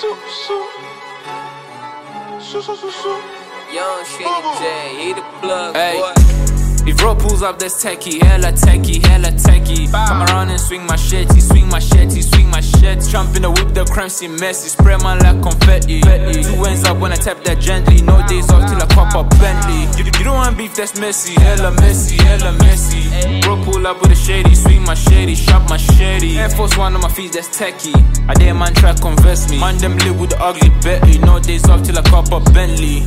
Young Shady J, he the plug, hey. boy. If bro pulls up, that's techie, hella techie, hella techie. Come around and swing my shetty, swing my shetty, swing my shetty. Jump in the whip, the crime seem messy, spray man like confetti. Two ends up when I tap that gently, no days off till I cop a Bentley. You don't want beef, that's messy, hella messy, hella messy. Bro pull up with a shady, swing my shady, shop my shady. Air Force One on my feet, that's techie. I dare man try converse me, man them live with the ugly Betty. No days off till I cop a Bentley.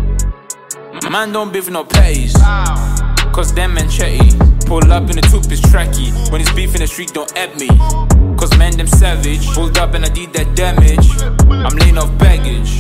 Man don't beef no pays, cause them men chatty. Pull up in the two-piece tracky. When it's beef in the street, don't at me, cause men them savage. Pulled up and I did that damage. I'm laying off baggage.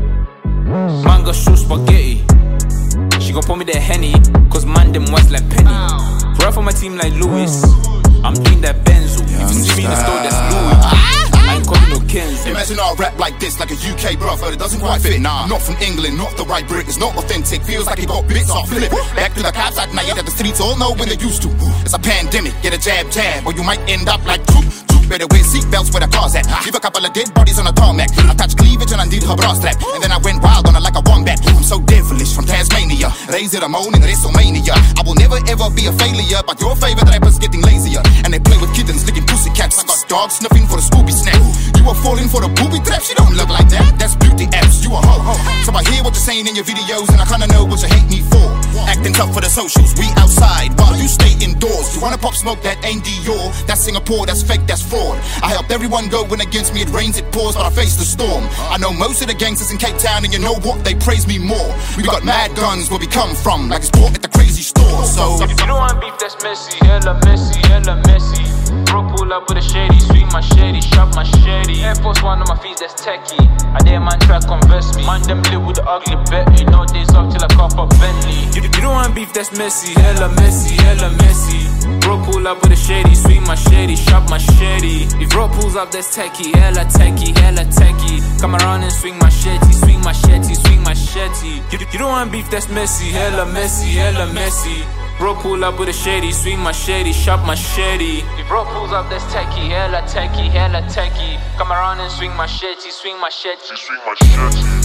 Man got shoe spaghetti. She gon' pour me that Henny, cause man them wise like Penny. Ride for my team like Lewis. I'm doing that Benzo. If you see me in the store, that's Louis. I ain't calling no Kenzo. Imagine I rap like this, like a UK brother. It doesn't quite fit. Nah, not from England, not the right Brit. It's not authentic. Feels like it got bits off flip. Back to the cops at night, that the streets all know when they used to. It's a pandemic, get a jab, or you might end up like Troop. Better wear seatbelts where the car's at. Leave a couple of dead bodies on a tarmac. I touched cleavage and undid her bra strap. And then I went wild on her like a wombat. I'm so devilish from Tasmania. Raised it a moan in WrestleMania. I will never ever be a failure, but your favorite rapper's getting lazier. And they play with kittens, licking pussycats. I got dogs sniffing for the Scooby snack. You are falling for the booby trap. She don't look like that. That's beauty apps. You a hoe. So I hear what you're saying in your videos, and I kinda know what you hate me for. Acting tough for the socials. We outside while you stay indoors. You wanna pop smoke? That ain't Dior. That's Singapore. That's fake. That's fraud. I helped everyone go when against me it rains, it pours, but I face the storm. I know most of the gangsters in Cape Town, and you know what? They praise me more. We got mad guns where we come from, like it's bought at the crazy store. So if you don't want beef, that's messy, hella messy, hella messy. Bro pull up with a shady, swing my shady, shop my shady. Air Force One on my feet, that's techie. I dare man try converse me. Man them live with the ugly Betty. No days off till I cop a Bentley. You don't want beef, that's messy, hella messy, hella messy. Bro pull up with a shady, swing my shady, shop my shady. If bro pulls up, that's techie, hella techie, hella techie. Come around and swing my shetty, swing my shetty, swing my shetty. You don't want beef, that's messy, hella messy, hella messy. Bro pull up with a shady, swing my shady, shop my shady. If bro pulls up, that's techie, hella techie, hella techie. Come around and swing my shetty, swing my shetty, swing my shetty.